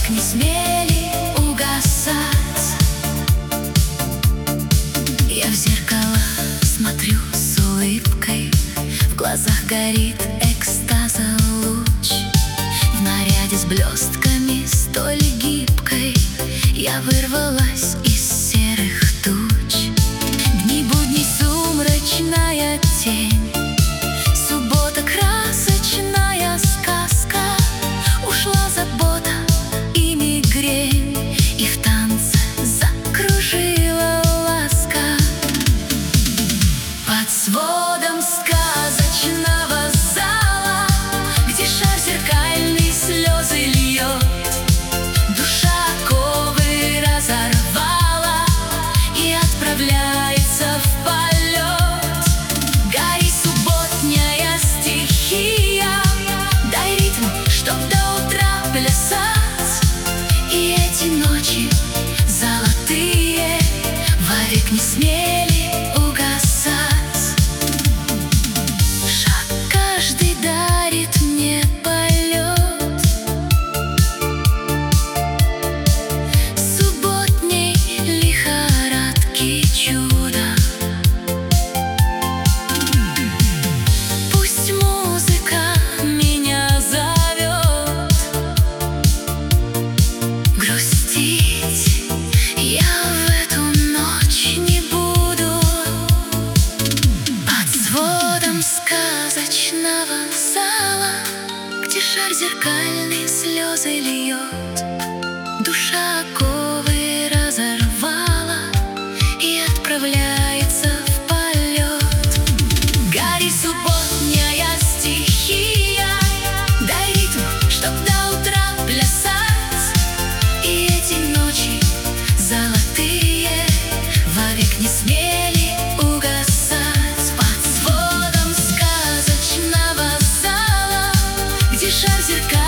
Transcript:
вовек не смели угасать. Я в зеркало смотрю с улыбкой, в глазах горит экстаза луч. В наряде с блестками столь гибкой я вырвалась из серых туч. Дни будней сумрачная тень, суббота красочная сказка. Ушла забота и мигрень, и в танце закружила ласка. Под сводом сказочного зала, где шар зеркальный слезы льет, душа оковы разорвала и отправляется в полет. Гори, субботняя стихия, дай ритм, чтоб до утра плясать. И эти ночи золотые вовек не смели угасать. Шаг каждый дарит мне полет субботней лихорадки чуда. Пусть музыка меня зовет, грустить я в эту ночь не буду. Под сводом сказочного зала, где шар зеркальный слезы льет, душа оковы разорвала и отправляется в полет. Гори, субботняя стихия, дай ритм, чтоб до утра плясать. И эти ночи золотые вовек не смели угасать. Под сводом сказочного зала, где шар зеркальный